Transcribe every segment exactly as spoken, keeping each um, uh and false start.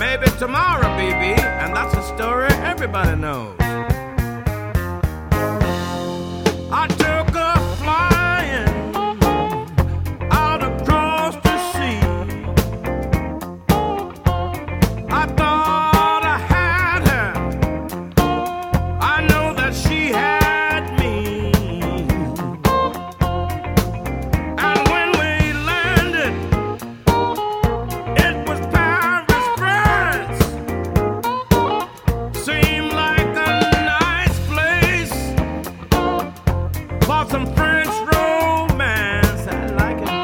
maybe tomorrow, baby, and that's a story everybody knows. I took her flying out across the sea. I thought I had her, I know that she had me. And when we landed, it was Paris, France. Seemed like a nice place for some French romance. I like it.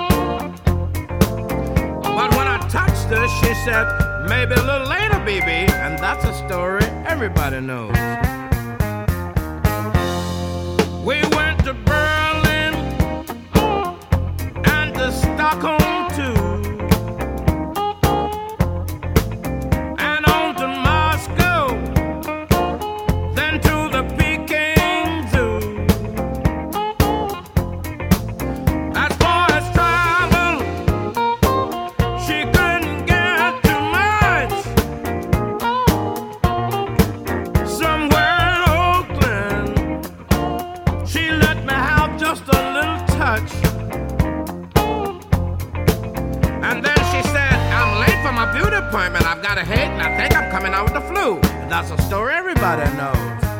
But when I touched her, she said, maybe a little later, baby, and that's a story everybody knows. We went to Berlin and to Stockholm too, and on to Moscow, then to the Peking Zoo. As far as travel, she couldn't get too much. Somewhere in Oakland, she let me have just a little touch. And then she said, I'm late for my beauty appointment. I've got a headache and I think I'm coming out with the flu. And that's a story everybody knows.